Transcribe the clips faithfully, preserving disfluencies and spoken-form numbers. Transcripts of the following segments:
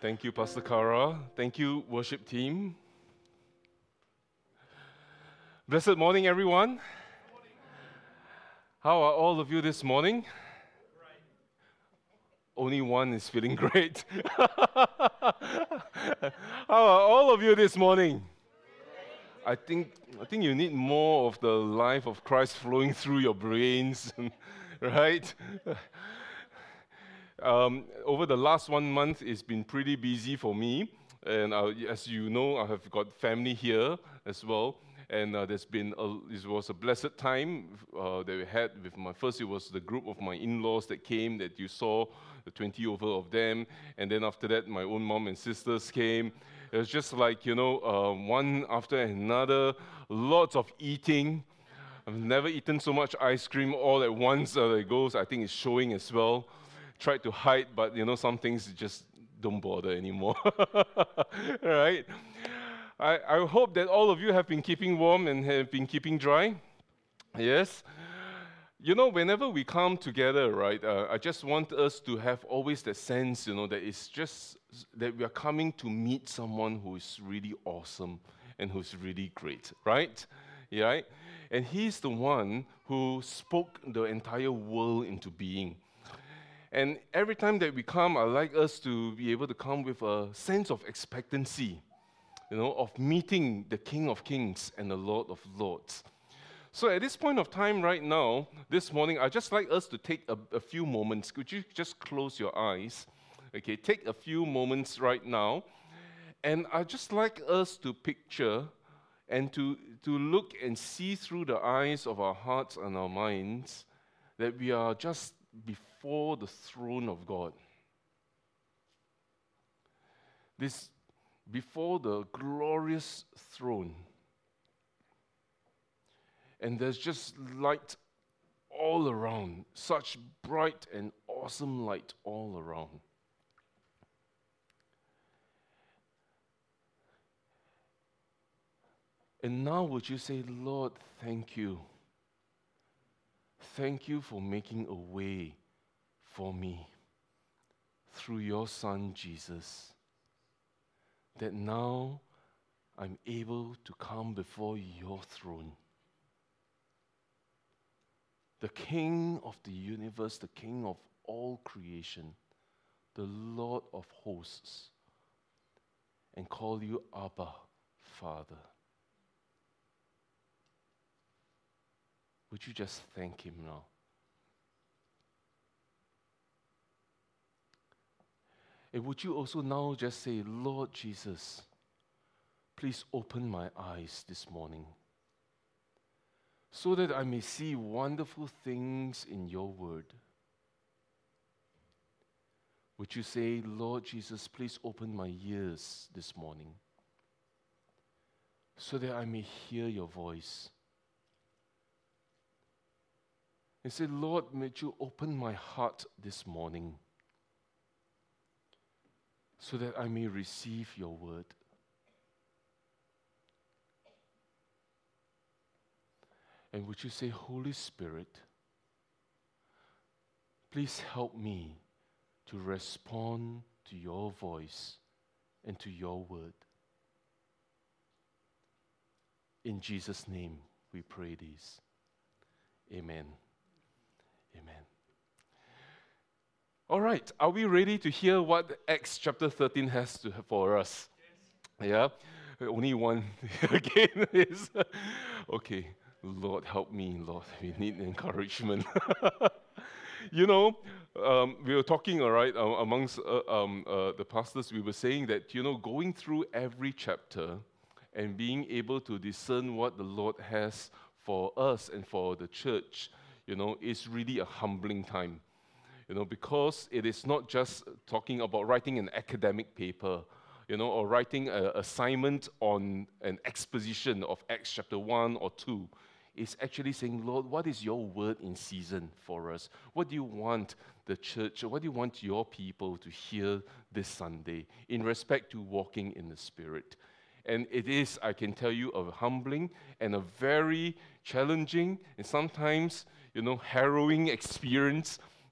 Thank you, Pastor Kara. Thank you, worship team. Blessed morning, everyone. How are all of you this morning? Only one is feeling great. How are all of you this morning? I think I think you need more of the life of Christ flowing through your brains, right? Um, over the last one month, it's been pretty busy for me, and uh, as you know, I have got family here as well. And uh, there's been a, it was a blessed time uh, that we had with my first. It was the group of my in-laws that came that you saw, the twenty over of them, and then after that, my own mom and sisters came. It was just like you know, uh, one after another, lots of eating. I've never eaten so much ice cream all at once. Uh, it goes. I think it's showing as well. Tried to hide, but you know, some things just don't bother anymore. Right? I, I hope that all of you have been keeping warm and have been keeping dry. Yes? You know, whenever we come together, right, uh, I just want us to have always that sense, you know, that it's just that we are coming to meet someone who is really awesome and who's really great, right? Yeah, right? And he's the one who spoke the entire world into being. And every time that we come, I like us to be able to come with a sense of expectancy, you know, of meeting the King of Kings and the Lord of Lords. So at this point of time right now, this morning, I'd just like us to take a, a few moments. Could you just close your eyes? Okay, take a few moments right now. And I'd just like us to picture and to, to look and see through the eyes of our hearts and our minds that we are just before the throne of God. This before the glorious throne. And there's just light all around, such bright and awesome light all around. And now would you say, Lord, thank you. Thank you for making a way for me through your Son, Jesus, that now I'm able to come before your throne. The King of the universe, the King of all creation, the Lord of hosts, and call you Abba, Father. Would you just thank him now? And would you also now just say, Lord Jesus, please open my eyes this morning so that I may see wonderful things in your word. Would you say, Lord Jesus, please open my ears this morning so that I may hear your voice. And say, Lord, may you open my heart this morning so that I may receive your word. And would you say, Holy Spirit, please help me to respond to your voice and to your word. In Jesus' name we pray this. Amen. Amen. All right, are we ready to hear what Acts chapter thirteen has to for us? Yes. Yeah? Only one again is, okay, Lord help me, Lord, we need encouragement. You know, um, we were talking, all right, uh, amongst uh, um, uh, the pastors, we were saying that, you know, going through every chapter and being able to discern what the Lord has for us and for the church, you know, is really a humbling time, you know, because it is not just talking about writing an academic paper, you know, or writing an assignment on an exposition of Acts chapter one or two. It's actually saying, Lord, what is your word in season for us? What do you want the church, or what do you want your people to hear this Sunday in respect to walking in the Spirit? And it is, I can tell you, a humbling and a very challenging and sometimes, you know, harrowing experience,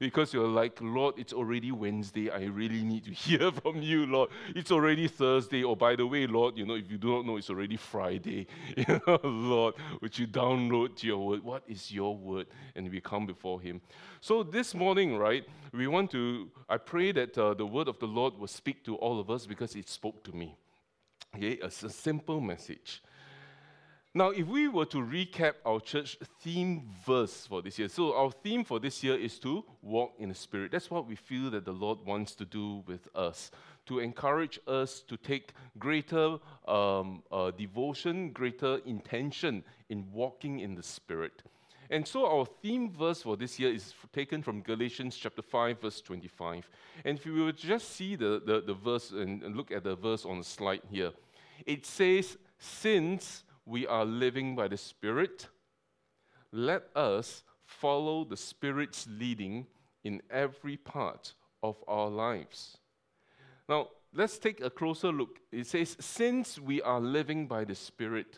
Because you're like, Lord, it's already Wednesday. I really need to hear from you, Lord. It's already Thursday. Or by the way, Lord, you know, if you do not know, it's already Friday. You know, Lord, would you download your word? What is your word? And we come before him. So this morning, right, we want to, I pray that uh, the word of the Lord will speak to all of us because it spoke to me. Okay, it's a simple message. Now, if we were to recap our church theme verse for this year, so our theme for this year is to walk in the Spirit. That's what we feel that the Lord wants to do with us, to encourage us to take greater um, uh, devotion, greater intention in walking in the Spirit. And so our theme verse for this year is taken from Galatians chapter five, verse twenty-five. And if you would just see the, the, the verse and, and look at the verse on the slide here, it says, since we are living by the Spirit, let us follow the Spirit's leading in every part of our lives. Now, let's take a closer look. It says, since we are living by the Spirit,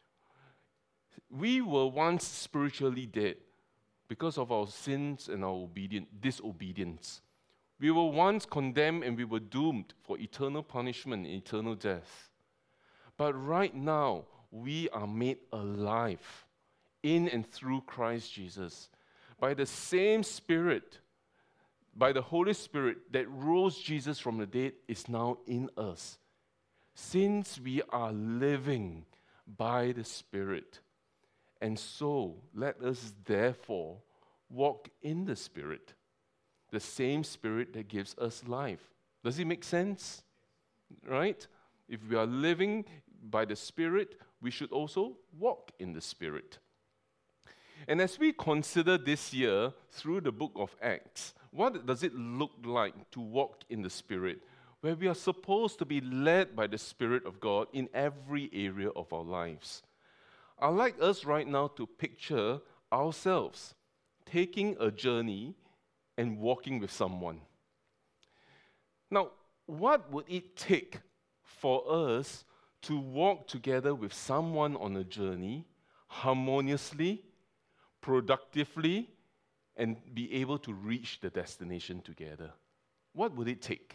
we were once spiritually dead because of our sins and our obedient, disobedience. We were once condemned and we were doomed for eternal punishment and eternal death. But right now, we are made alive in and through Christ Jesus by the same Spirit, by the Holy Spirit that rose Jesus from the dead is now in us. Since we are living by the Spirit, and so let us therefore walk in the Spirit, the same Spirit that gives us life. Does it make sense? Right? If we are living by the Spirit, we should also walk in the Spirit. And as we consider this year through the book of Acts, what does it look like to walk in the Spirit, where we are supposed to be led by the Spirit of God in every area of our lives? I'd like us right now to picture ourselves taking a journey and walking with someone. Now, what would it take for us to walk together with someone on a journey harmoniously, productively, and be able to reach the destination together? What would it take?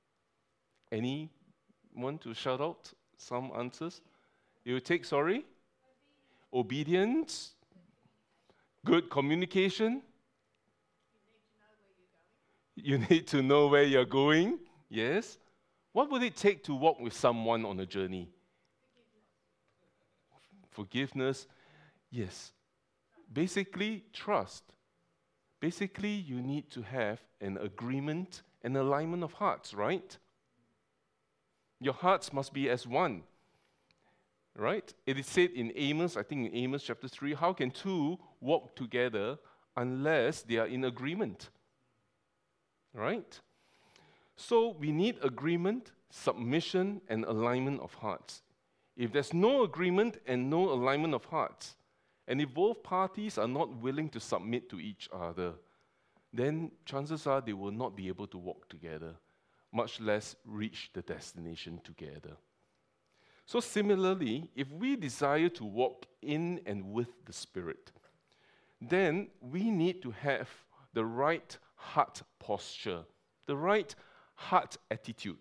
Anyone to shout out some answers? It would take, sorry? Obedience. Good communication. You need to know where you're going. Yes. What would it take to walk with someone on a journey? Forgiveness. Yes. Basically, trust. Basically, you need to have an agreement, an alignment of hearts, right? Your hearts must be as one, right? It is said in Amos, I think in Amos chapter three, how can two walk together unless they are in agreement? Right? So we need agreement, submission, and alignment of hearts. If there's no agreement and no alignment of hearts, and if both parties are not willing to submit to each other, then chances are they will not be able to walk together, much less reach the destination together. So similarly, if we desire to walk in and with the Spirit, then we need to have the right heart posture, the right heart attitude.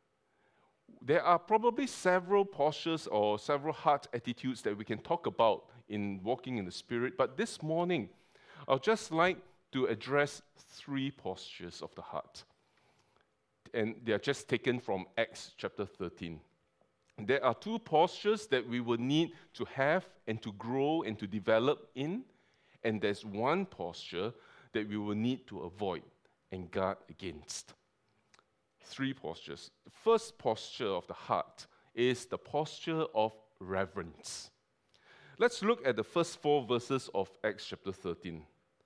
There are probably several postures or several heart attitudes that we can talk about in walking in the Spirit, but this morning, I'd just like to address three postures of the heart. And they are just taken from Acts chapter thirteen. There are two postures that we will need to have and to grow and to develop in, and there's one posture that we will need to avoid and guard against. Three postures. The first posture of the heart is the posture of reverence. Let's look at the first four verses of Acts chapter thirteen.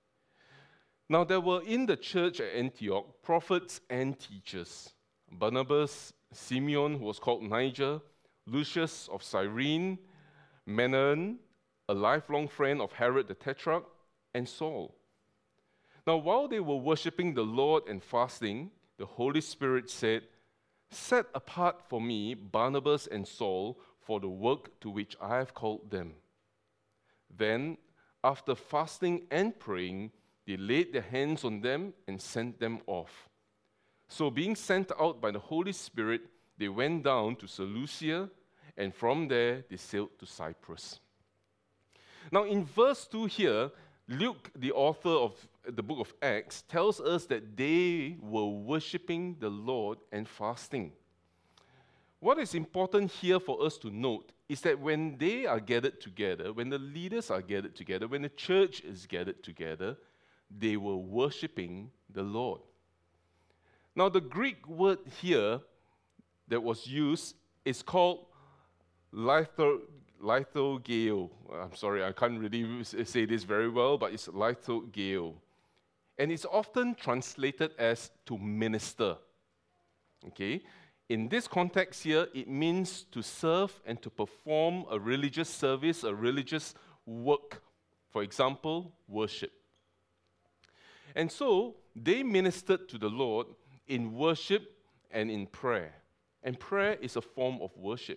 Now there were in the church at Antioch prophets and teachers. Barnabas, Simeon, who was called Niger, Lucius of Cyrene, Manaen, a lifelong friend of Herod the Tetrarch, and Saul. Now while they were worshipping the Lord and fasting, the Holy Spirit said, "Set apart for me Barnabas and Saul for the work to which I have called them." Then, after fasting and praying, They laid their hands on them and sent them off. So being sent out by the Holy Spirit, they went down to Seleucia, and from there they sailed to Cyprus. Now in verse two here, Luke, the author of the book of Acts, tells us that they were worshiping the Lord and fasting. What is important here for us to note is that when they are gathered together, when the leaders are gathered together, when the church is gathered together, they were worshiping the Lord. Now the Greek word here that was used is called litho, lithogeo. I'm sorry, I can't really say this very well, but it's lithogeo. And it's often translated as to minister. Okay? In this context here, it means to serve and to perform a religious service, a religious work. For example, worship. And so, they ministered to the Lord in worship and in prayer. And prayer is a form of worship.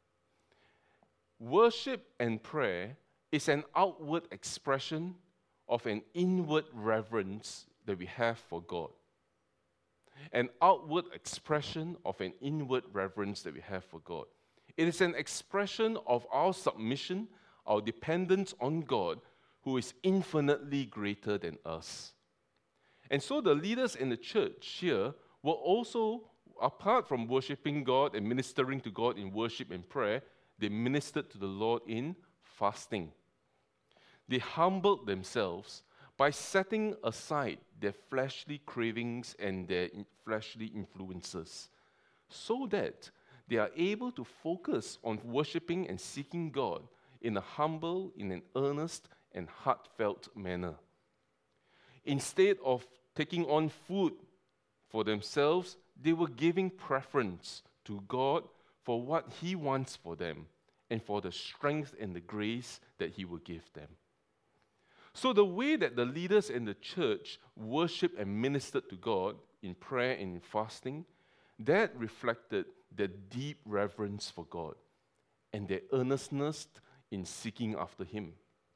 Worship and prayer is an outward expression of an inward reverence that we have for God. An outward expression of an inward reverence that we have for God. It is an expression of our submission, our dependence on God, who is infinitely greater than us. And so the leaders in the church here were also, apart from worshiping God and ministering to God in worship and prayer, they ministered to the Lord in fasting. They humbled themselves by setting aside their fleshly cravings and their fleshly influences, so that they are able to focus on worshiping and seeking God in a humble, in an earnest, and heartfelt manner. Instead of taking on food for themselves, they were giving preference to God for what He wants for them and for the strength and the grace that He will give them. So the way that the leaders in the church worshiped and ministered to God in prayer and in fasting, that reflected their deep reverence for God and their earnestness in seeking after Him.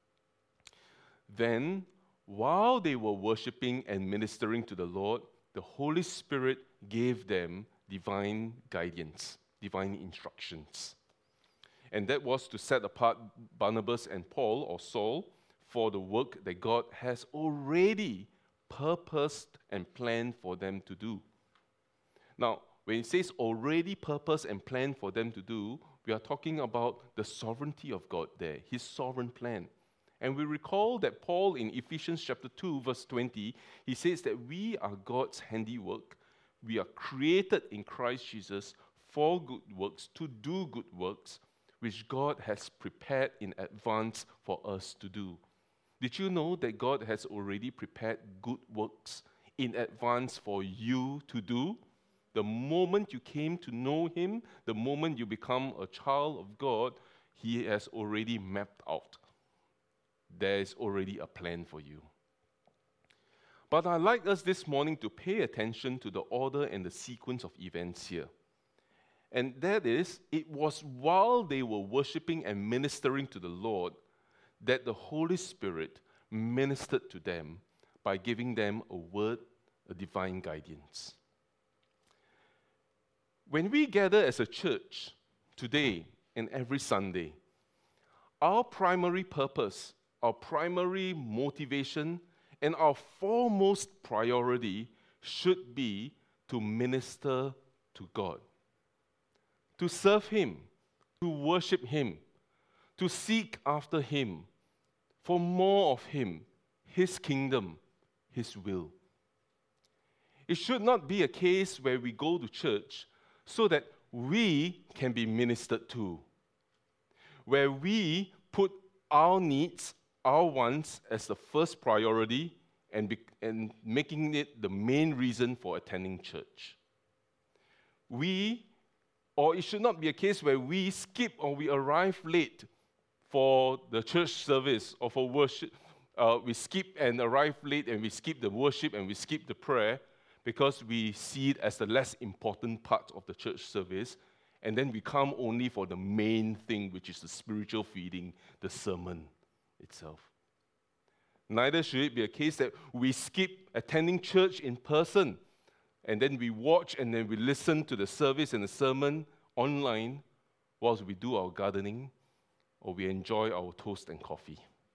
Then, while they were worshiping and ministering to the Lord, the Holy Spirit gave them divine guidance, divine instructions. And that was to set apart Barnabas and Paul, or Saul, for the work that God has already purposed and planned for them to do. Now, when it says already purposed and planned for them to do, we are talking about the sovereignty of God there, His sovereign plan. And we recall that Paul in Ephesians chapter two, verse twenty, he says that we are God's handiwork. We are created in Christ Jesus for good works, to do good works, which God has prepared in advance for us to do. Did you know that God has already prepared good works in advance for you to do? The moment you came to know Him, the moment you become a child of God, He has already mapped out. There is already a plan for you. But I'd like us this morning to pay attention to the order and the sequence of events here. And that is, it was while they were worshiping and ministering to the Lord that the Holy Spirit ministered to them by giving them a word, a divine guidance. When we gather as a church today and every Sunday, our primary purpose, our primary motivation, and our foremost priority should be to minister to God, to serve Him, to worship Him, to seek after Him, for more of Him, His kingdom, His will. It should not be a case where we go to church so that we can be ministered to, where we put our needs, our wants as the first priority and, be, and making it the main reason for attending church. We, or it should not be a case where we skip or we arrive late for the church service or for worship. Uh, we skip and arrive late and we skip the worship and we skip the prayer because we see it as the less important part of the church service, and then we come only for the main thing, which is the spiritual feeding, the sermon itself. Neither should it be a case that we skip attending church in person and then we watch and then we listen to the service and the sermon online whilst we do our gardening or we enjoy our toast and coffee.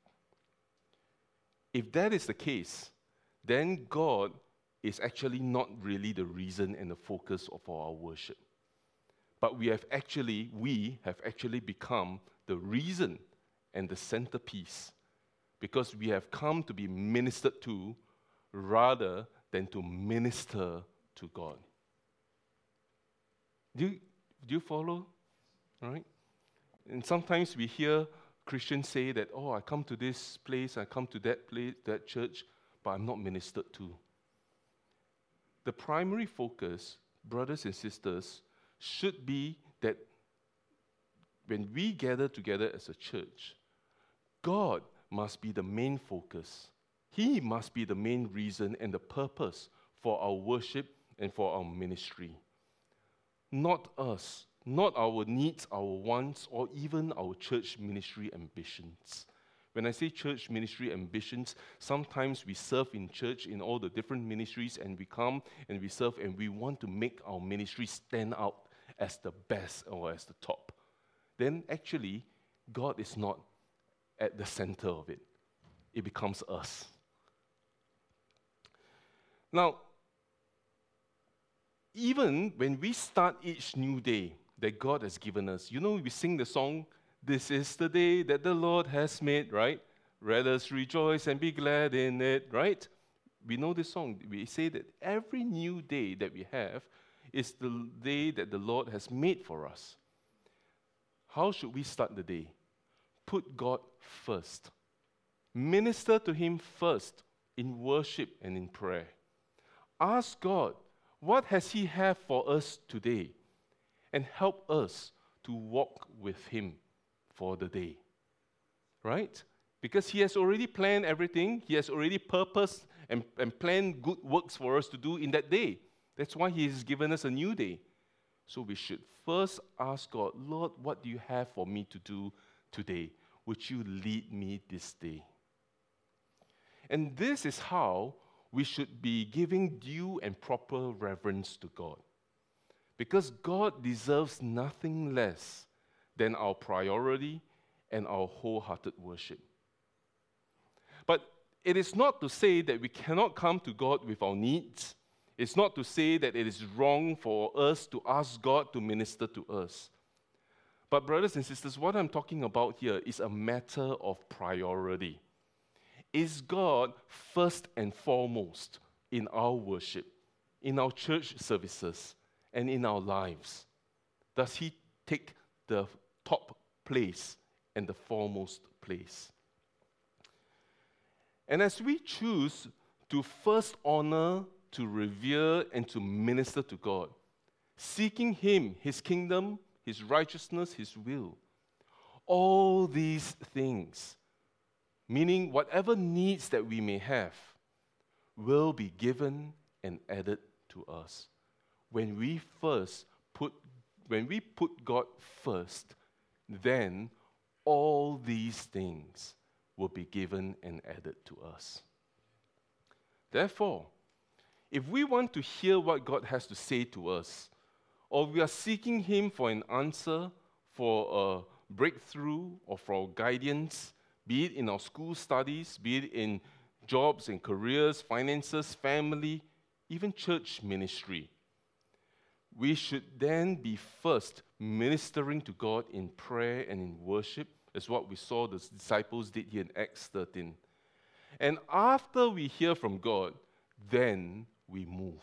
If that is the case, then God is actually not really the reason and the focus of our worship. But we have actually, we have actually become the reason and the centerpiece because we have come to be ministered to rather than to minister to God. Do you, do you follow? All right? And sometimes we hear Christians say that, oh, I come to this place, I come to that place, that church, but I'm not ministered to. The primary focus, brothers and sisters, should be that when we gather together as a church, God must be the main focus. He must be the main reason and the purpose for our worship and for our ministry. Not us, not our needs, our wants, or even our church ministry ambitions. When I say church ministry ambitions, sometimes we serve in church in all the different ministries and we come and we serve and we want to make our ministry stand out as the best or as the top. Then actually, God is not at the center of it. It becomes us. Now, even when we start each new day that God has given us, you know, we sing the song, "This is the day that the Lord has made," right? "Let us rejoice and be glad in it," right? We know this song. We say that every new day that we have is the day that the Lord has made for us. How should we start the day? Put God first. Minister to Him first in worship and in prayer. Ask God, what has He have for us today? And help us to walk with Him for the day. Right? Because He has already planned everything. He has already purposed and, and planned good works for us to do in that day. That's why He has given us a new day. So we should first ask God, Lord, what do you have for me to do today? Would you lead me this day? And this is how we should be giving due and proper reverence to God. Because God deserves nothing less than our priority and our wholehearted worship. But it is not to say that we cannot come to God with our needs. It's not to say that it is wrong for us to ask God to minister to us. But brothers and sisters, what I'm talking about here is a matter of priority. Is God first and foremost in our worship, in our church services, and in our lives? Does He take the top place and the foremost place? And as we choose to first honor, to revere, and to minister to God, seeking Him, His kingdom, His righteousness, His will, all these things, meaning whatever needs that we may have, will be given and added to us. When we first put, when we put God first, then all these things will be given and added to us. Therefore, if we want to hear what God has to say to us, or we are seeking Him for an answer, for a breakthrough, or for guidance, be it in our school studies, be it in jobs and careers, finances, family, even church ministry, we should then be first ministering to God in prayer and in worship, as what we saw the disciples did here in Acts thirteen. And after we hear from God, then we move.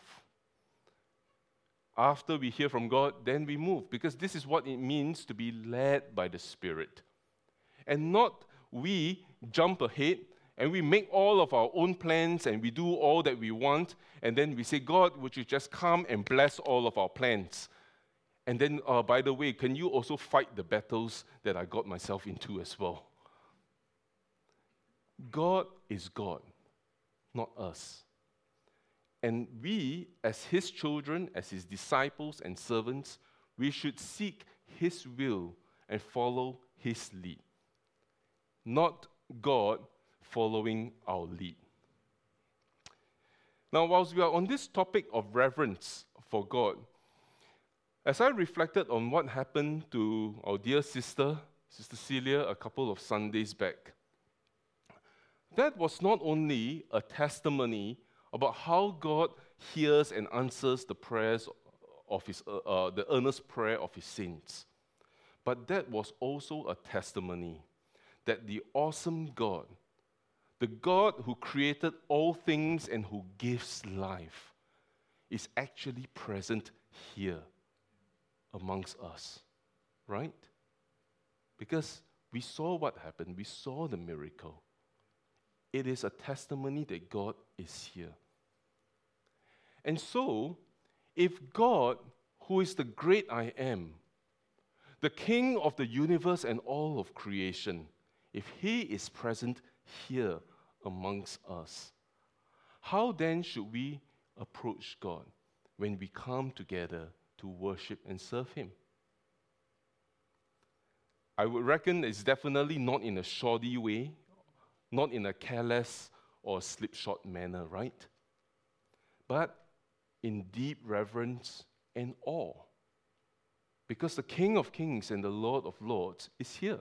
After we hear from God, then we move, because this is what it means to be led by the Spirit. And not we jump ahead and we make all of our own plans and we do all that we want, and then we say, God, would you just come and bless all of our plans? And then, uh, by the way, can you also fight the battles that I got myself into as well? God is God, not us. And we, as His children, as His disciples and servants, we should seek His will and follow His lead. Not God following our lead. Now, whilst we are on this topic of reverence for God, as I reflected on what happened to our dear sister, Sister Celia, a couple of Sundays back, that was not only a testimony about how God hears and answers the prayers of his, uh, uh, the earnest prayer of his saints, but that was also a testimony that the awesome God, the God who created all things and who gives life, is actually present here amongst us, right? Because we saw what happened, we saw the miracle. It is a testimony that God is here. And so, if God, who is the great I am, the King of the universe and all of creation, if he is present here amongst us, how then should we approach God when we come together to worship and serve him? I would reckon it's definitely not in a shoddy way, not in a careless or slipshod manner, right? But in deep reverence and awe, because the King of Kings and the Lord of Lords is here.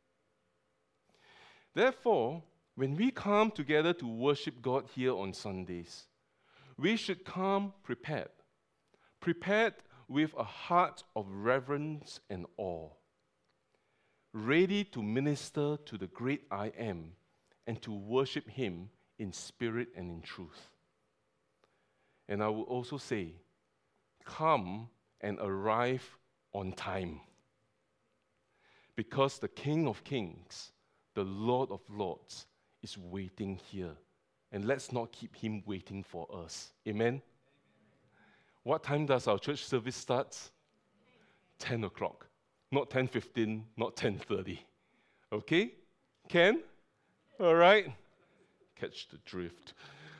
Therefore, when we come together to worship God here on Sundays, we should come prepared, prepared with a heart of reverence and awe, ready to minister to the great I am and to worship him in spirit and in truth. And I will also say, come and arrive on time, because the King of Kings, the Lord of Lords, is waiting here. And let's not keep him waiting for us. Amen? Amen. What time does our church service start? ten o'clock. Not ten fifteen, not ten thirty. Okay? Ken? All right? Catch the drift.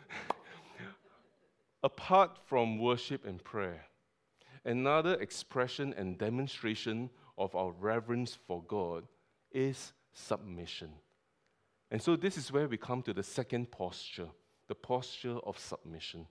Apart from worship and prayer, another expression and demonstration of our reverence for God is submission. And so this is where we come to the second posture, the posture of submission.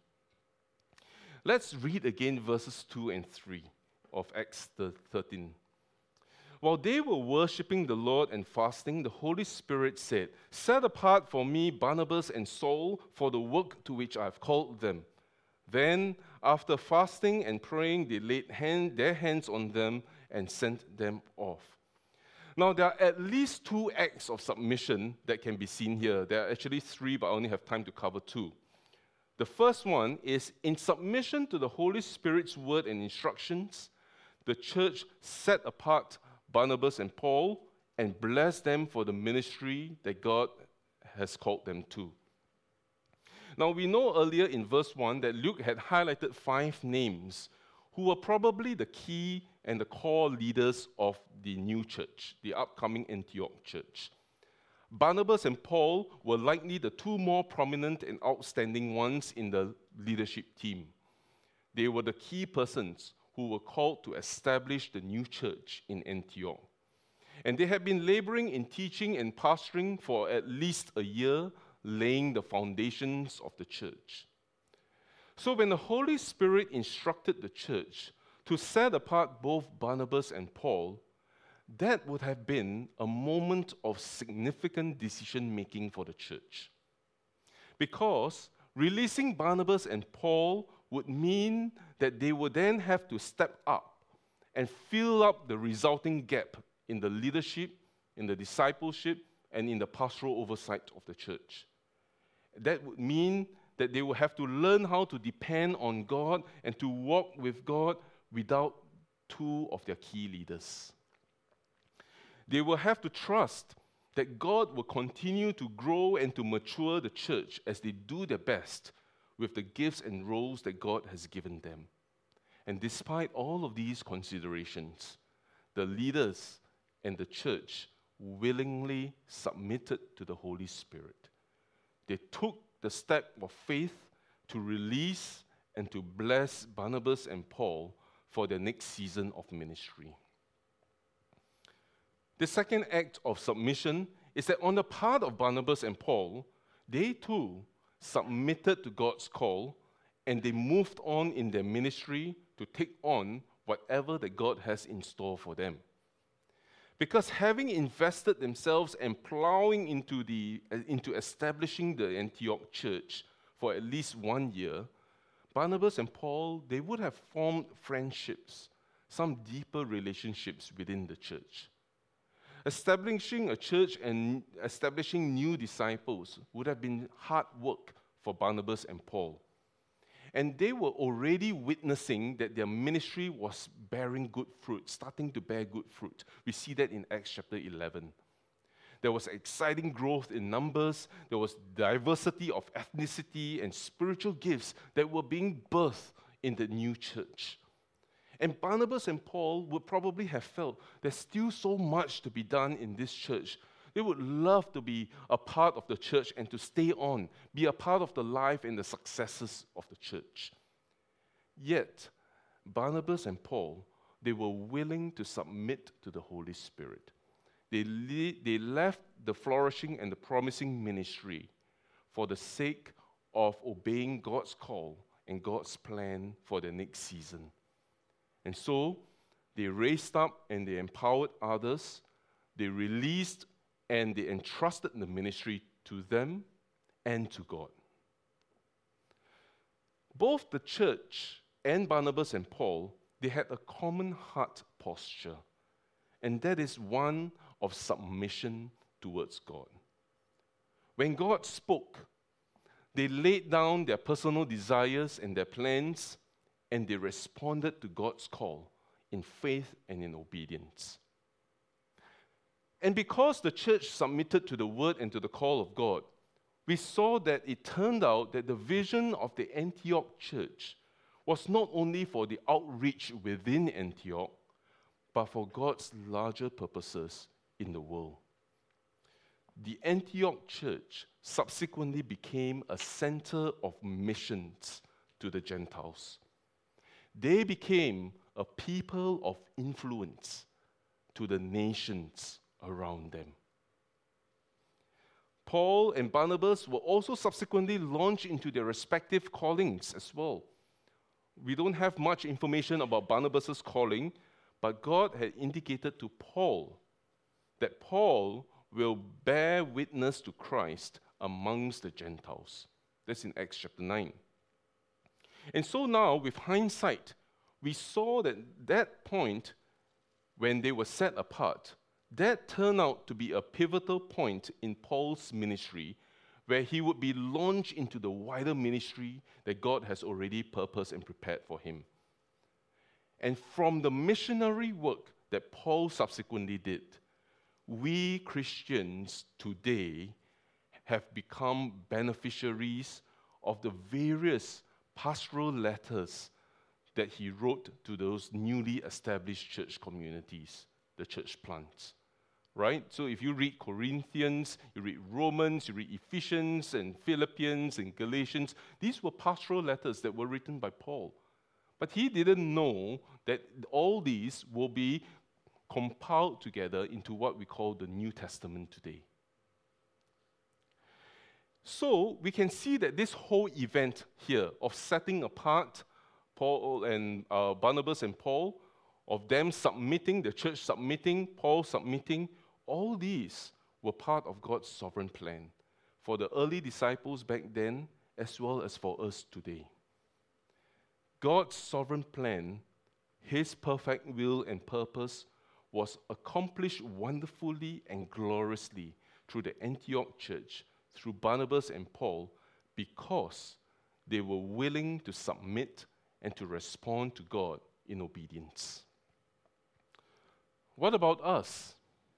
Let's read again verses two and three of Acts thirteen. While they were worshiping the Lord and fasting, the Holy Spirit said, "Set apart for me Barnabas and Saul for the work to which I have called them." Then, after fasting and praying, they laid hand, their hands on them and sent them off. Now, there are at least two acts of submission that can be seen here. There are actually three, but I only have time to cover two. The first one is, in submission to the Holy Spirit's word and instructions, the church set apart Barnabas and Paul and blessed them for the ministry that God has called them to. Now, we know earlier in verse one that Luke had highlighted five names who were probably the key and the core leaders of the new church, the upcoming Antioch church. Barnabas and Paul were likely the two more prominent and outstanding ones in the leadership team. They were the key persons who were called to establish the new church in Antioch. And they had been laboring in teaching and pastoring for at least a year, laying the foundations of the church. So when the Holy Spirit instructed the church to set apart both Barnabas and Paul, that would have been a moment of significant decision-making for the church. Because releasing Barnabas and Paul would mean that they would then have to step up and fill up the resulting gap in the leadership, in the discipleship, and in the pastoral oversight of the church. That would mean that they would have to learn how to depend on God and to walk with God without two of their key leaders. They will have to trust that God will continue to grow and to mature the church as they do their best with the gifts and roles that God has given them. And despite all of these considerations, the leaders and the church willingly submitted to the Holy Spirit. They took the step of faith to release and to bless Barnabas and Paul for their next season of ministry. The second act of submission is that on the part of Barnabas and Paul, they too submitted to God's call and they moved on in their ministry to take on whatever that God has in store for them. Because having invested themselves and plowing into, the, into establishing the Antioch church for at least one year, Barnabas and Paul, they would have formed friendships, some deeper relationships within the church. Establishing a church and establishing new disciples would have been hard work for Barnabas and Paul. And they were already witnessing that their ministry was bearing good fruit, starting to bear good fruit. We see that in Acts chapter eleven. There was exciting growth in numbers. There was diversity of ethnicity and spiritual gifts that were being birthed in the new church. And Barnabas and Paul would probably have felt there's still so much to be done in this church. They would love to be a part of the church and to stay on, be a part of the life and the successes of the church. Yet, Barnabas and Paul, they were willing to submit to the Holy Spirit. They, le- they left the flourishing and the promising ministry for the sake of obeying God's call and God's plan for the next season. And so, they raised up and they empowered others. They released and they entrusted the ministry to them and to God. Both the church and Barnabas and Paul, they had a common heart posture, and that is one of submission towards God. When God spoke, they laid down their personal desires and their plans, and they responded to God's call in faith and in obedience. And because the church submitted to the word and to the call of God, we saw that it turned out that the vision of the Antioch church was not only for the outreach within Antioch, but for God's larger purposes in the world. The Antioch church subsequently became a center of missions to the Gentiles. They became a people of influence to the nations around them. Paul and Barnabas were also subsequently launched into their respective callings as well. We don't have much information about Barnabas' calling, but God had indicated to Paul that Paul will bear witness to Christ amongst the Gentiles. That's in Acts chapter nine. And so now, with hindsight, we saw that that point, when they were set apart, that turned out to be a pivotal point in Paul's ministry, where he would be launched into the wider ministry that God has already purposed and prepared for him. And from the missionary work that Paul subsequently did, we Christians today have become beneficiaries of the various pastoral letters that he wrote to those newly established church communities, the church plants. Right? So if you read Corinthians, you read Romans, you read Ephesians and Philippians and Galatians, these were pastoral letters that were written by Paul. But he didn't know that all these will be compiled together into what we call the New Testament today. So we can see that this whole event here of setting apart Paul and uh, Barnabas and Paul, of them submitting, the church submitting, Paul submitting, all these were part of God's sovereign plan for the early disciples back then as well as for us today. God's sovereign plan, His perfect will and purpose, was accomplished wonderfully and gloriously through the Antioch church, through Barnabas and Paul, because they were willing to submit and to respond to God in obedience. What about us?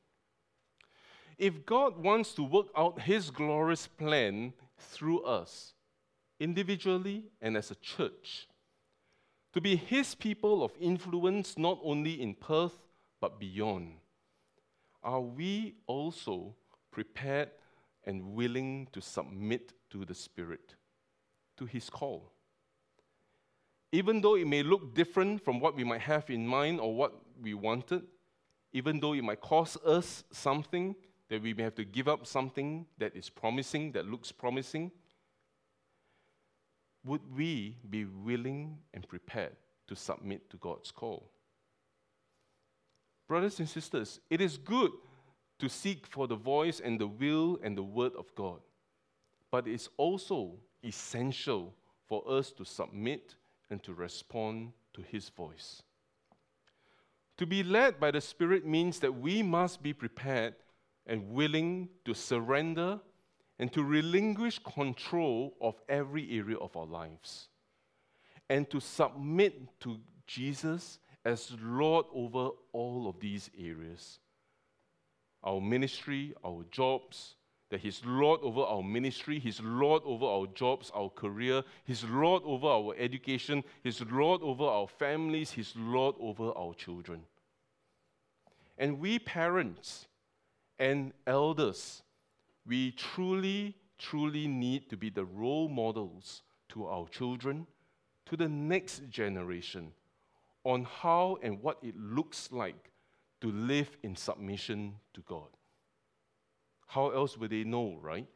If God wants to work out His glorious plan through us, individually and as a church, to be His people of influence not only in Perth but beyond, are we also prepared and willing to submit to the Spirit, to His call? Even though it may look different from what we might have in mind or what we wanted, even though it might cost us something, that we may have to give up something that is promising, that looks promising, would we be willing and prepared to submit to God's call? Brothers and sisters, it is good to seek for the voice and the will and the word of God, but it's also essential for us to submit and to respond to His voice. To be led by the Spirit means that we must be prepared and willing to surrender and to relinquish control of every area of our lives, and to submit to Jesus as Lord over all of these areas. Our ministry, our jobs, that He's Lord over our ministry, He's Lord over our jobs, our career, He's Lord over our education, He's Lord over our families, He's Lord over our children. And we parents and elders, we truly, truly need to be the role models to our children, to the next generation, on how and what it looks like to live in submission to God. How else would they know, right?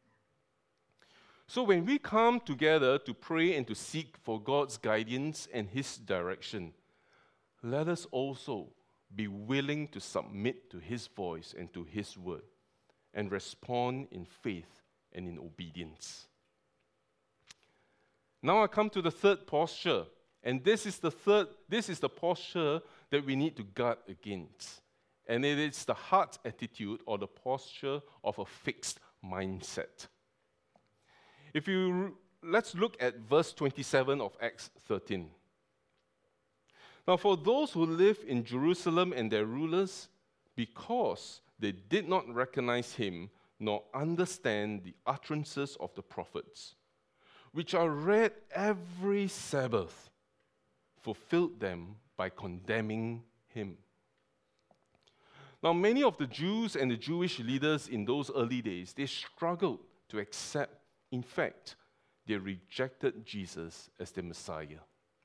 So when we come together to pray and to seek for God's guidance and His direction, let us also be willing to submit to His voice and to His word, and respond in faith and in obedience. Now I come to the third posture, and this is the third, this is the posture that we need to guard against. And it is the heart attitude or the posture of a fixed mindset. If you let's look at verse twenty-seven of Acts thirteen. Now, for those who live in Jerusalem and their rulers, because they did not recognize Him nor understand the utterances of the prophets, which are read every Sabbath, fulfilled them by condemning Him. Now, many of the Jews and the Jewish leaders in those early days, they struggled to accept, in fact, they rejected Jesus as their Messiah.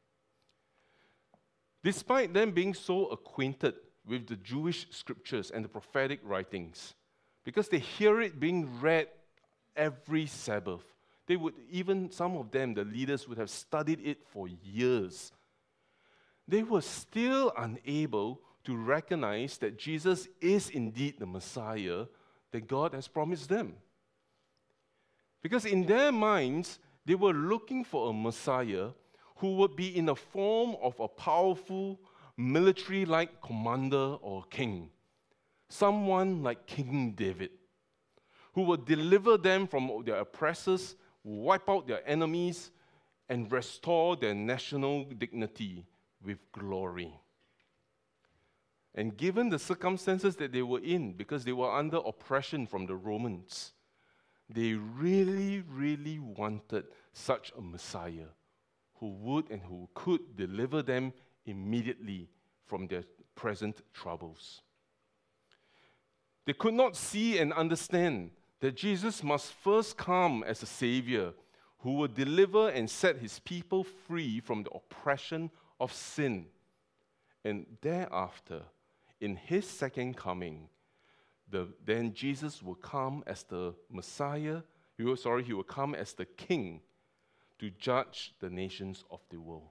Despite them being so acquainted with the Jewish scriptures and the prophetic writings, because they hear it being read every Sabbath, they would even, some of them, the leaders, would have studied it for years. They were still unable to recognize that Jesus is indeed the Messiah that God has promised them. Because in their minds, they were looking for a Messiah who would be in the form of a powerful, military-like commander or king. Someone like King David, who would deliver them from their oppressors, wipe out their enemies, and restore their national dignity with glory. And given the circumstances that they were in, because they were under oppression from the Romans, they really, really wanted such a Messiah who would and who could deliver them immediately from their present troubles. They could not see and understand that Jesus must first come as a Savior who would deliver and set His people free from the oppression of sin. And thereafter, in His second coming, the, then Jesus will come as the Messiah, he will, sorry, He will come as the King to judge the nations of the world.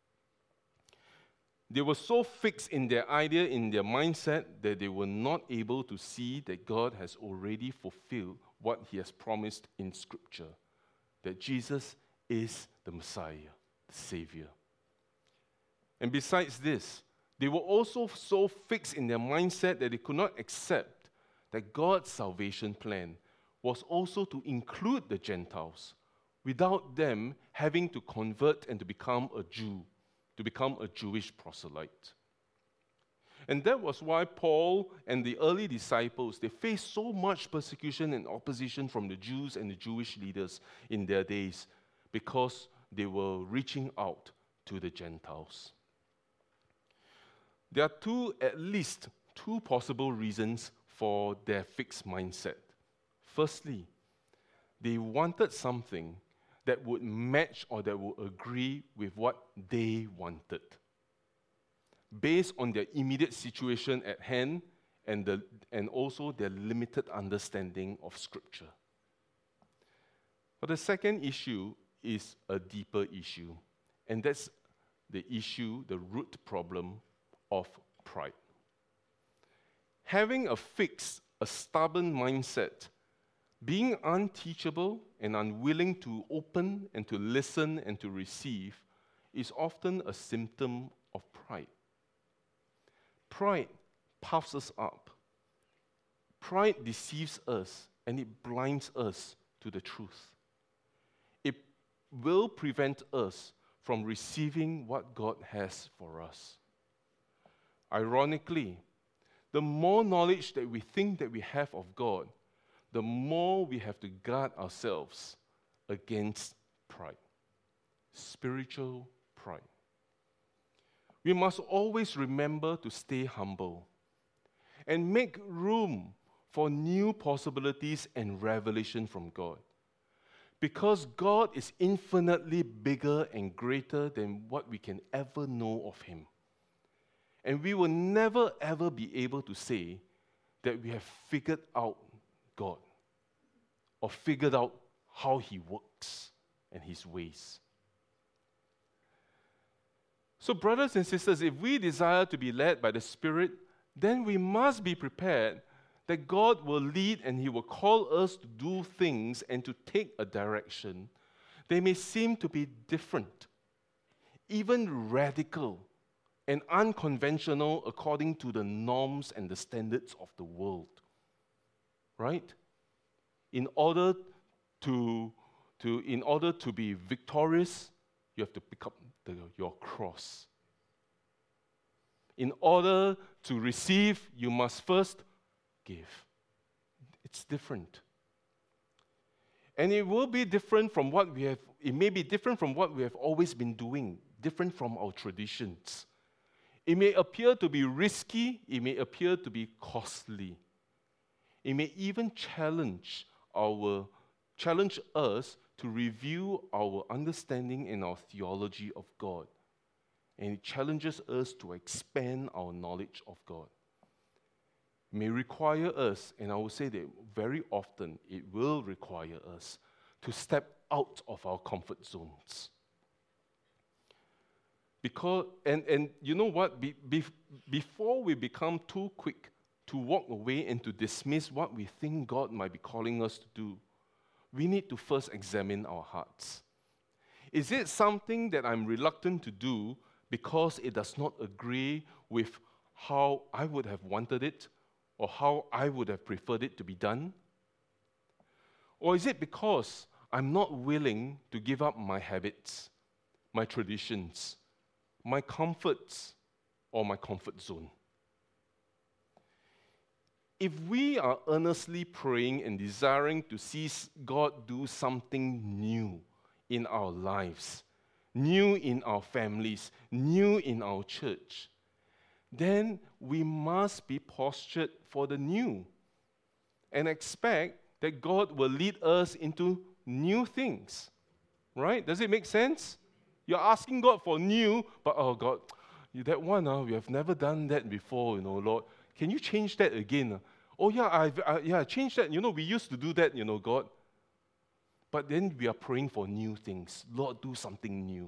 They were so fixed in their idea, in their mindset, that they were not able to see that God has already fulfilled what He has promised in Scripture, that Jesus is the Messiah, the Savior. And besides this, they were also so fixed in their mindset that they could not accept that God's salvation plan was also to include the Gentiles, without them having to convert and to become a Jew, to become a Jewish proselyte. And that was why Paul and the early disciples, they faced so much persecution and opposition from the Jews and the Jewish leaders in their days, because they were reaching out to the Gentiles. There are two, at least two possible reasons for their fixed mindset. Firstly, they wanted something that would match or that would agree with what they wanted, based on their immediate situation at hand and, the, and also their limited understanding of Scripture. But the second issue is a deeper issue, and that's the issue, the root problem of pride. Having a fixed, a stubborn mindset, being unteachable and unwilling to open and to listen and to receive is often a symptom of pride. Pride puffs us up. Pride deceives us and it blinds us to the truth. It will prevent us from receiving what God has for us. Ironically, the more knowledge that we think that we have of God, the more we have to guard ourselves against pride, spiritual pride. We must always remember to stay humble and make room for new possibilities and revelation from God. Because God is infinitely bigger and greater than what we can ever know of Him. And we will never ever be able to say that we have figured out God or figured out how He works and His ways. So, brothers and sisters, if we desire to be led by the Spirit, then we must be prepared that God will lead and He will call us to do things and to take a direction. They may seem to be different, even radical and unconventional according to the norms and the standards of the world. Right? In order to, to, in order to be victorious, you have to pick up the, your cross. In order to receive, you must first give. It's different. And it will be different from what we have, it may be different from what we have always been doing, different from our traditions. It may appear to be risky, it may appear to be costly. It may even challenge our challenge us to review our understanding and our theology of God. And it challenges us to expand our knowledge of God. It may require us, and I will say that very often it will require us to step out of our comfort zones. Because, and, and you know what, be, be, before we become too quick to walk away and to dismiss what we think God might be calling us to do, we need to first examine our hearts. Is it something that I'm reluctant to do because it does not agree with how I would have wanted it or how I would have preferred it to be done? Or is it because I'm not willing to give up my habits, my traditions, my comforts, or my comfort zone? If we are earnestly praying and desiring to see God do something new in our lives, new in our families, new in our church, then we must be postured for the new and expect that God will lead us into new things. Right? Does it make sense? You're asking God for new, but oh God, that one, uh, we have never done that before, you know, Lord. Can you change that again? Oh yeah, I've, I, yeah, change that. You know, we used to do that, you know, God. But then we are praying for new things. Lord, do something new.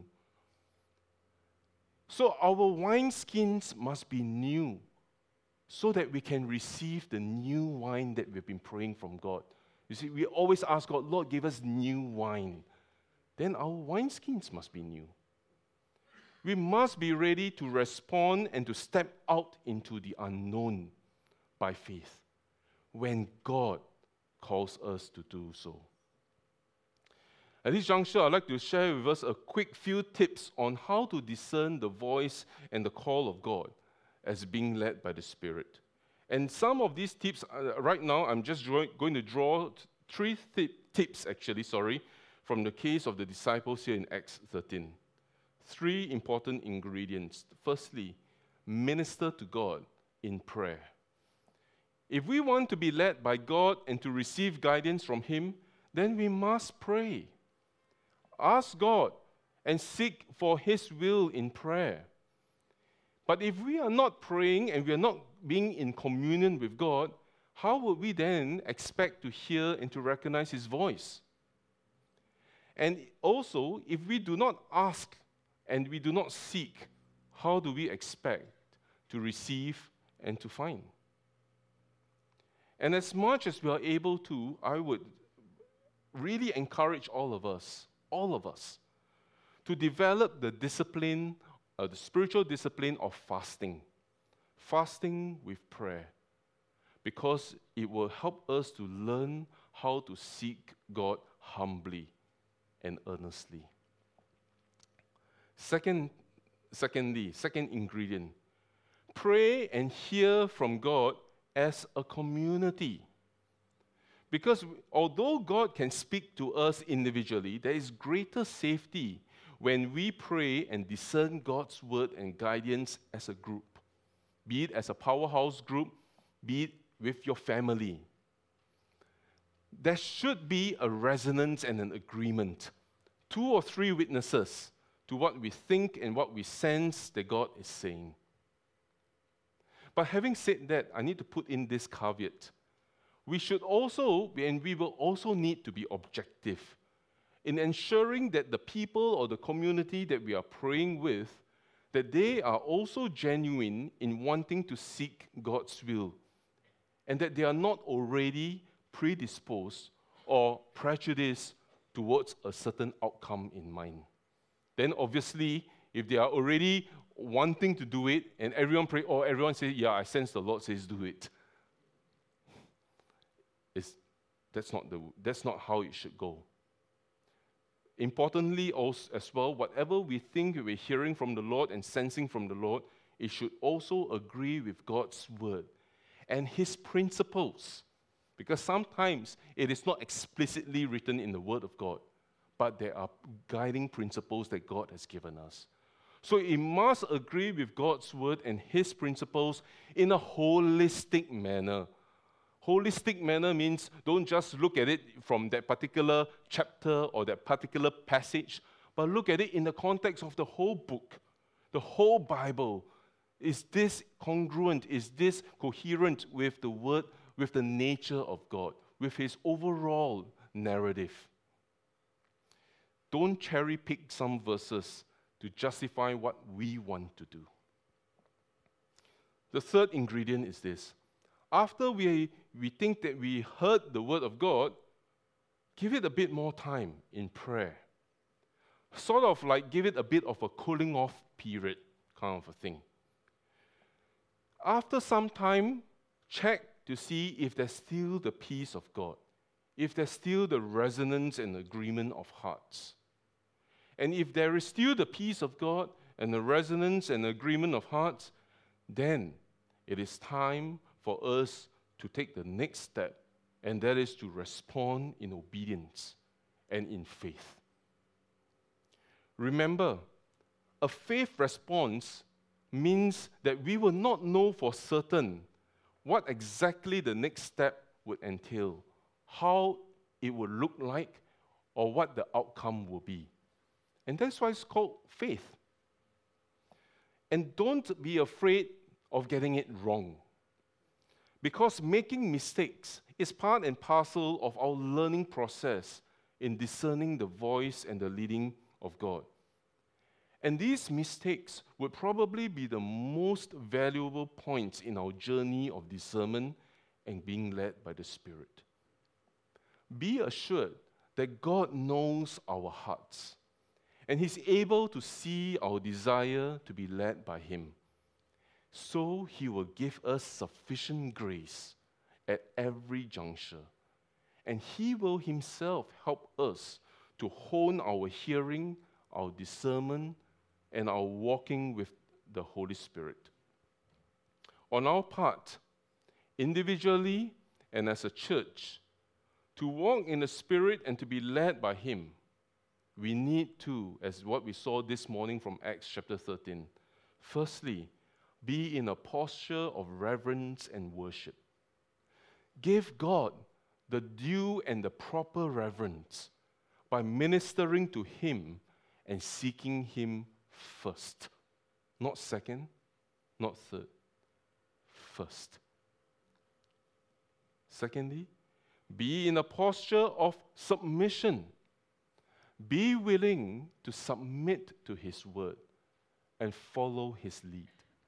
So our wineskins must be new so that we can receive the new wine that we've been praying from God. You see, we always ask God, Lord, give us new wine. Then our wineskins must be new. We must be ready to respond and to step out into the unknown by faith when God calls us to do so. At this juncture, I'd like to share with us a quick few tips on how to discern the voice and the call of God as being led by the Spirit. And some of these tips, uh, right now, I'm just draw, going to draw three th- tips, actually, sorry, from the case of the disciples here in Acts thirteen. Three important ingredients. Firstly, minister to God in prayer. If we want to be led by God and to receive guidance from Him, then we must pray. Ask God and seek for His will in prayer. But if we are not praying and we are not being in communion with God, how would we then expect to hear and to recognize His voice? And also, if we do not ask and we do not seek, how do we expect to receive and to find? And as much as we are able to, I would really encourage all of us, all of us, to develop the discipline, uh, the spiritual discipline of fasting. Fasting with prayer. Because it will help us to learn how to seek God humbly and earnestly. Second, secondly, second ingredient, pray and hear from God as a community. Because although God can speak to us individually, there is greater safety when we pray and discern God's word and guidance as a group, be it as a powerhouse group, be it with your family. There should be a resonance and an agreement. Two or three witnesses to what we think and what we sense that God is saying. But having said that, I need to put in this caveat. We should also, and we will also need to be objective in ensuring that the people or the community that we are praying with, that they are also genuine in wanting to seek God's will, and that they are not already predisposed or prejudiced towards a certain outcome in mind. Then obviously, if they are already wanting to do it, and everyone pray, or everyone says, yeah, I sense the Lord says do it. It's, that's not the that's not how it should go. Importantly, also as well, whatever we think we're hearing from the Lord and sensing from the Lord, it should also agree with God's word and His principles. Because sometimes it is not explicitly written in the Word of God, but there are guiding principles that God has given us. So it must agree with God's Word and His principles in a holistic manner. Holistic manner means don't just look at it from that particular chapter or that particular passage, but look at it in the context of the whole book, the whole Bible. Is this congruent? Is this coherent with the Word, with the nature of God, with His overall narrative? Don't cherry pick some verses to justify what we want to do. The third ingredient is this. After we, we think that we heard the word of God, give it a bit more time in prayer. Sort of like give it a bit of a cooling off period kind of a thing. After some time, check to see if there's still the peace of God, if there's still the resonance and agreement of hearts. And if there is still the peace of God and the resonance and agreement of hearts, then it is time for us to take the next step, and that is to respond in obedience and in faith. Remember, a faith response means that we will not know for certain what exactly the next step would entail, how it would look like, or what the outcome will be. And that's why it's called faith. And don't be afraid of getting it wrong, because making mistakes is part and parcel of our learning process in discerning the voice and the leading of God. And these mistakes would probably be the most valuable points in our journey of discernment and being led by the Spirit. Be assured that God knows our hearts, and He's able to see our desire to be led by Him. So He will give us sufficient grace at every juncture, and He will Himself help us to hone our hearing, our discernment, and our walking with the Holy Spirit. On our part, individually and as a church, to walk in the Spirit and to be led by Him, we need to, as what we saw this morning from Acts chapter thirteen, firstly, be in a posture of reverence and worship. Give God the due and the proper reverence by ministering to Him and seeking Him first. Not second, not third. first. Secondly, be in a posture of submission. Be willing to submit to His word and follow His lead.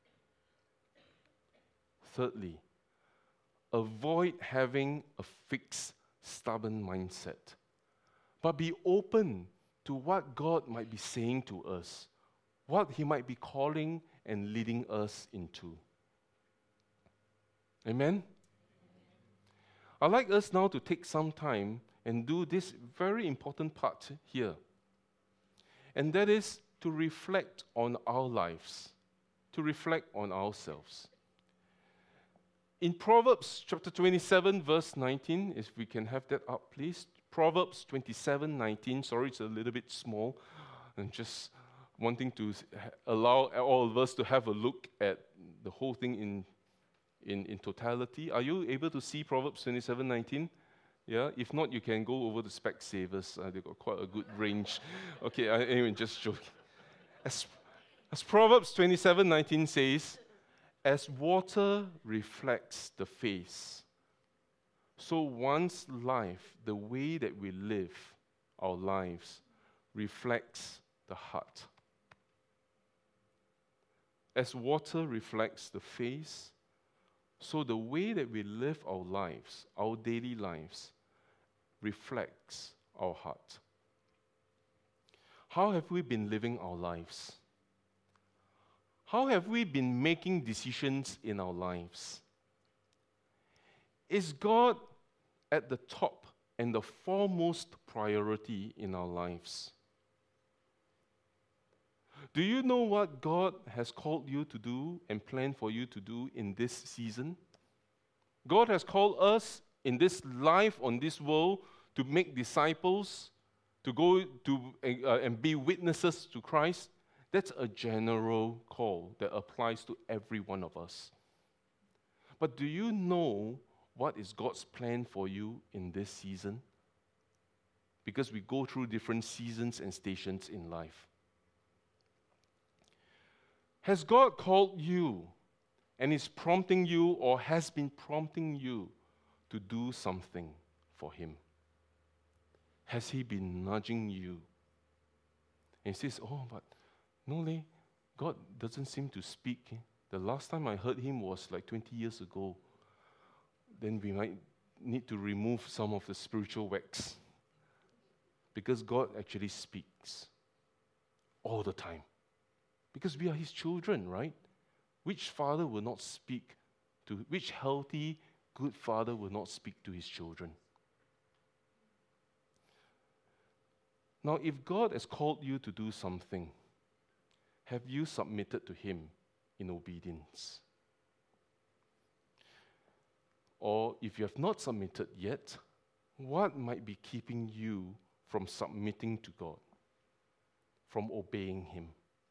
Thirdly, avoid having a fixed, stubborn mindset, but be open to what God might be saying to us, what He might be calling and leading us into. Amen? I'd like us now to take some time and do this very important part here, and that is to reflect on our lives, to reflect on ourselves. In Proverbs chapter twenty-seven, verse nineteen, if we can have that up, please. Proverbs twenty-seven, nineteen. Sorry, it's a little bit small. I'm just wanting to allow all of us to have a look at the whole thing in, in, in totality. Are you able to see Proverbs twenty-seven, nineteen? Yeah? If not, you can go over to Specsavers. Uh, they've got quite a good range. Okay, I, anyway, just joking. As, as Proverbs twenty-seven, nineteen says, as water reflects the face, so one's life, the way that we live our lives, reflects the heart. As water reflects the face, so the way that we live our lives, our daily lives, reflects our heart. How have we been living our lives? How have we been making decisions in our lives? Is God at the top and the foremost priority in our lives? Do you know what God has called you to do and planned for you to do in this season? God has called us in this life, on this world, to make disciples, to go to uh, and be witnesses to Christ. That's a general call that applies to every one of us. But do you know what is God's plan for you in this season? Because we go through different seasons and stations in life. Has God called you and is prompting you or has been prompting you to do something for Him? Has He been nudging you? And He says, oh, but no, leh, God doesn't seem to speak. The last time I heard Him was like twenty years ago. Then we might need to remove some of the spiritual wax. Because God actually speaks all the time. Because we are His children, right? Which father will not speak to, which healthy, good father will not speak to his children? Now, if God has called you to do something, have you submitted to Him in obedience? Or if you have not submitted yet, what might be keeping you from submitting to God, from obeying Him?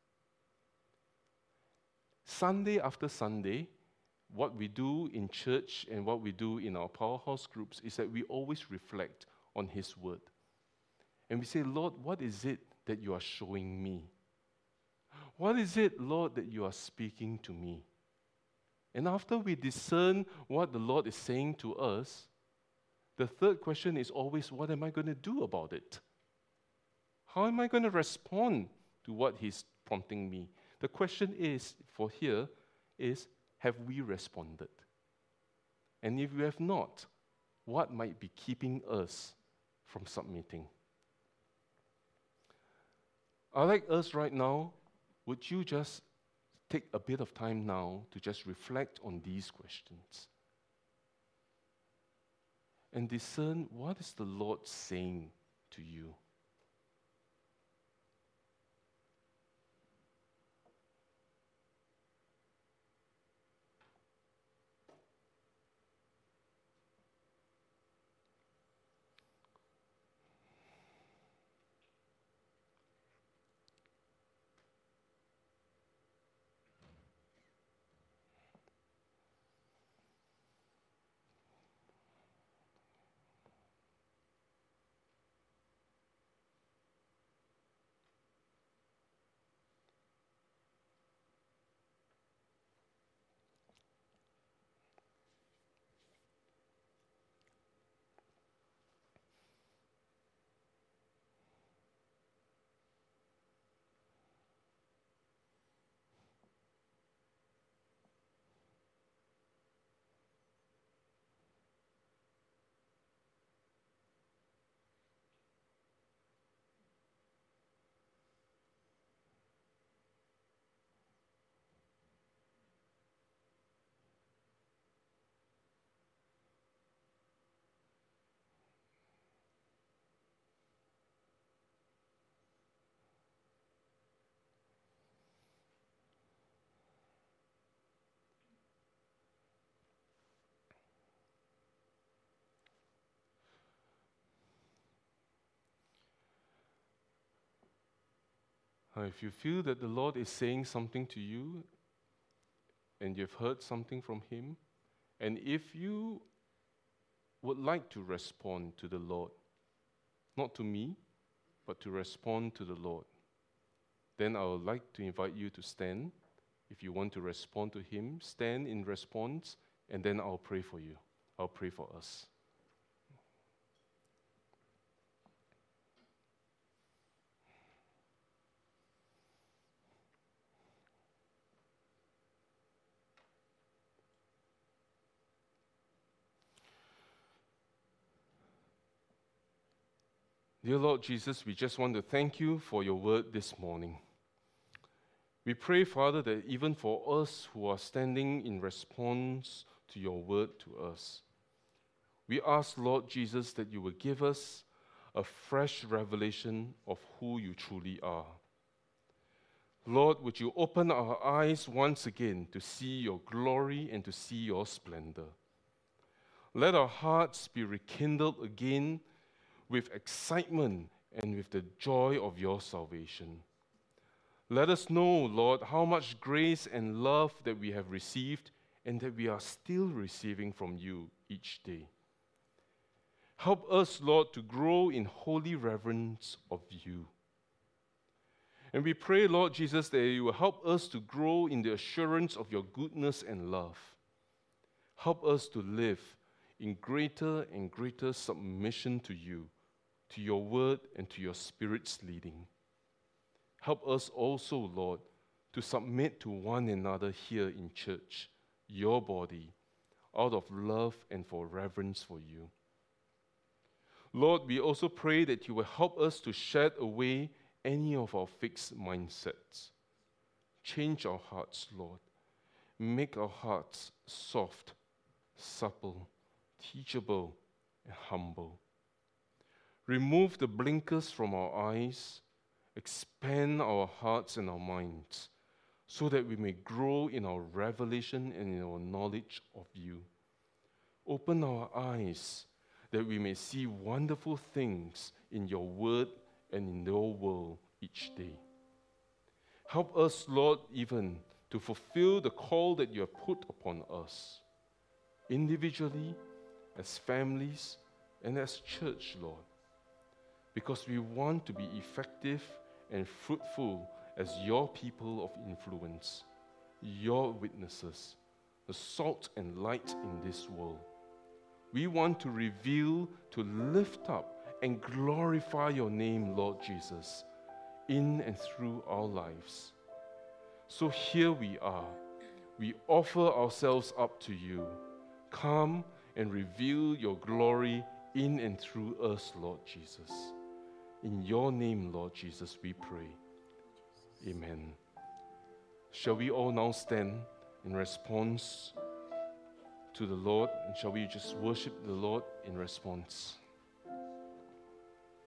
Sunday after Sunday, what we do in church and what we do in our powerhouse groups is that we always reflect on His word. And we say, Lord, what is it that you are showing me? What is it, Lord, that you are speaking to me? And after we discern what the Lord is saying to us, the third question is always, what am I going to do about it? How am I going to respond to what He's prompting me? The question is, for here, is, have we responded? And if we have not, what might be keeping us from submitting? I'd like us right now, would you just take a bit of time now to just reflect on these questions and discern what is the Lord saying to you? Uh, if you feel that the Lord is saying something to you and you've heard something from Him, and if you would like to respond to the Lord, not to me, but to respond to the Lord, then I would like to invite you to stand. If you want to respond to Him, stand in response, and then I'll pray for you. I'll pray for us. Dear Lord Jesus, we just want to thank you for your word this morning. We pray, Father, that even for us who are standing in response to your word to us, we ask, Lord Jesus, that you will give us a fresh revelation of who you truly are. Lord, would you open our eyes once again to see your glory and to see your splendor. Let our hearts be rekindled again with excitement and with the joy of your salvation. Let us know, Lord, how much grace and love that we have received and that we are still receiving from you each day. Help us, Lord, to grow in holy reverence of you. And we pray, Lord Jesus, that you will help us to grow in the assurance of your goodness and love. Help us to live in greater and greater submission to you, to your word and to your Spirit's leading. Help us also, Lord, to submit to one another here in church, your body, out of love and for reverence for you. Lord, we also pray that you will help us to shed away any of our fixed mindsets. Change our hearts, Lord. Make our hearts soft, supple, teachable, and humble. Remove the blinkers from our eyes, expand our hearts and our minds, so that we may grow in our revelation and in our knowledge of you. Open our eyes, that we may see wonderful things in your word and in your world each day. Help us, Lord, even to fulfill the call that you have put upon us, individually, as families, and as church, Lord, because we want to be effective and fruitful as your people of influence, your witnesses, the salt and light in this world. We want to reveal, to lift up, and glorify your name, Lord Jesus, in and through our lives. So here we are. We offer ourselves up to you. Come and reveal your glory in and through us, Lord Jesus. In your name, Lord Jesus, we pray. Amen. Shall we all now stand in response to the Lord? And shall we just worship the Lord in response?